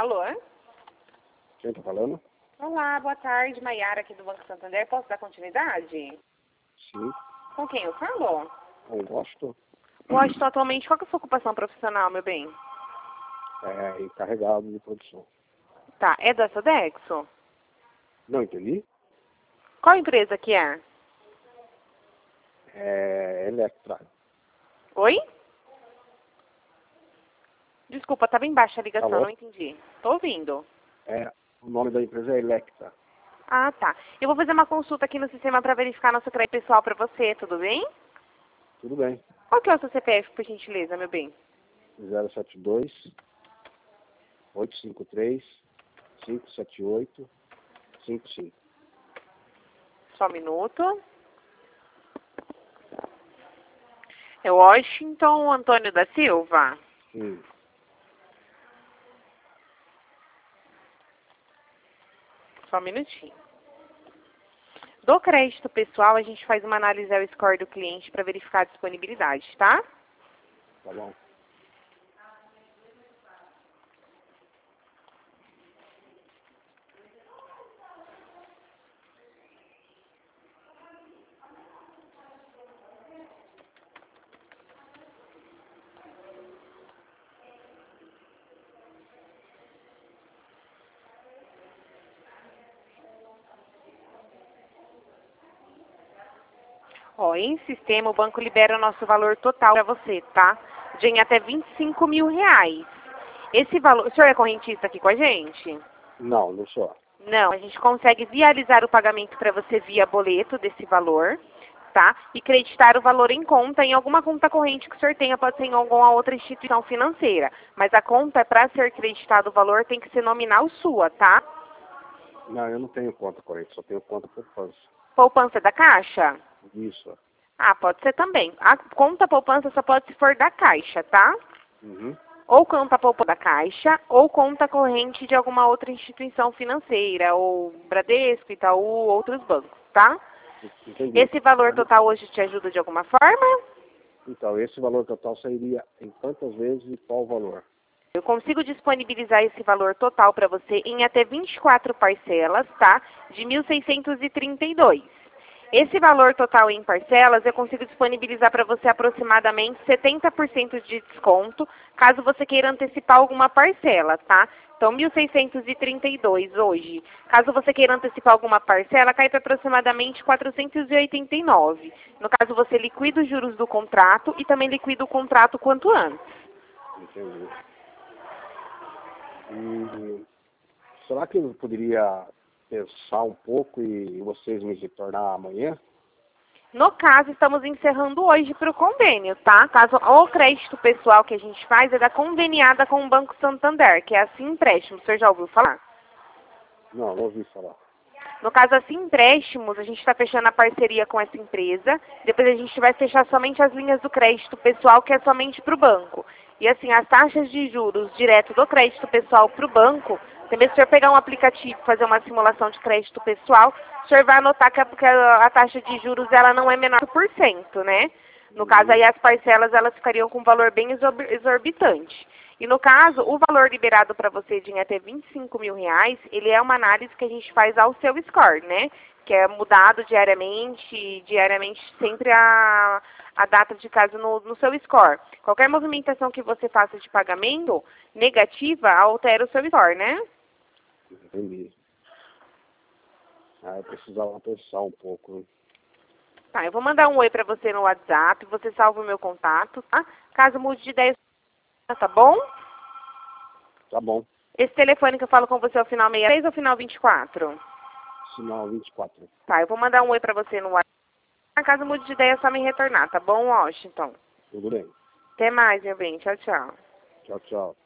Alô? Quem tá falando? Olá, boa tarde, Maiara aqui do Banco Santander. Posso dar continuidade? Sim. Com quem eu falo? Eu gosto. Gosto atualmente. Qual que é a sua ocupação profissional, meu bem? É encarregado de produção. Tá, é da Sodexo? Não entendi? Qual empresa que é? É Electra. Oi? Desculpa, tá bem baixa a ligação, Alô? não entendi. Tô ouvindo. O nome da empresa é Electra. Ah, tá. Eu vou fazer uma consulta aqui no sistema para verificar nosso crédito pessoal para você, tudo bem? Tudo bem. Qual que é o seu CPF, por gentileza, meu bem? 072 853 578 55. Só um minuto. É Washington Antônio da Silva. Sim. Só um minutinho. Do crédito pessoal, a gente faz uma análise ao score do cliente para verificar a disponibilidade, tá? Tá bom. Ó, em sistema, o banco libera o nosso valor total para você, tá? De em até 25 mil reais. Esse valor... O senhor é correntista aqui com a gente? Não, não sou. Não, a gente consegue viabilizar o pagamento para você via boleto desse valor, tá? E creditar o valor em conta, em alguma conta corrente que o senhor tenha, pode ser em alguma outra instituição financeira. Mas a conta, para ser creditado o valor, tem que ser nominal sua, tá? Não, eu não tenho conta corrente, só tenho conta poupança. Poupança da Caixa? Isso. Ah, pode ser também. A conta poupança só pode se for da Caixa, tá? Uhum. Ou conta poupança da Caixa, ou conta corrente de alguma outra instituição financeira, ou Bradesco, Itaú, outros bancos, tá? Entendi. Esse valor total hoje te ajuda de alguma forma? Então, esse valor total sairia em quantas vezes e qual o valor? Eu consigo disponibilizar esse valor total para você em até 24 parcelas, tá? De 1.632. Esse valor total em parcelas, eu consigo disponibilizar para você aproximadamente 70% de desconto, caso você queira antecipar alguma parcela, tá? Então, 1.632 hoje. Caso você queira antecipar alguma parcela, cai para aproximadamente 489. No caso, você liquida os juros do contrato e também liquida o contrato quanto antes. Entendi. E será que eu poderia pensar um pouco e vocês me retornar amanhã? No caso, estamos encerrando hoje para o convênio, tá? Caso o crédito pessoal que a gente faz é da conveniada com o Banco Santander, que é a Simpréstimos. O senhor já ouviu falar? Não, não ouvi falar. No caso, a Simpréstimos, a gente está fechando a parceria com essa empresa. Depois a gente vai fechar somente as linhas do crédito pessoal, que é somente para o banco. E assim, as taxas de juros direto do crédito pessoal para o banco, também se o senhor pegar um aplicativo e fazer uma simulação de crédito pessoal, o senhor vai notar que a taxa de juros ela não é menor que 1%, né? No caso, aí as parcelas elas ficariam com um valor bem exorbitante. E no caso, o valor liberado para você de em até 25 mil reais, ele é uma análise que a gente faz ao seu score, né? Que é mudado diariamente sempre a data de caso no seu score. Qualquer movimentação que você faça de pagamento negativa, altera o seu score, né? Entendi. Ah, eu precisava pensar um pouco, né? Tá, eu vou mandar um oi para você no WhatsApp, você salva o meu contato, tá? Caso mude de ideia, tá bom? Tá bom. Esse telefone que eu falo com você é o final 63 ou o final 24? Sinal 24. Tá, eu vou mandar um oi pra você no WhatsApp. Caso mude de ideia, é só me retornar, tá bom, Washington? Tudo bem. Até mais, meu bem. Tchau, tchau. Tchau, tchau.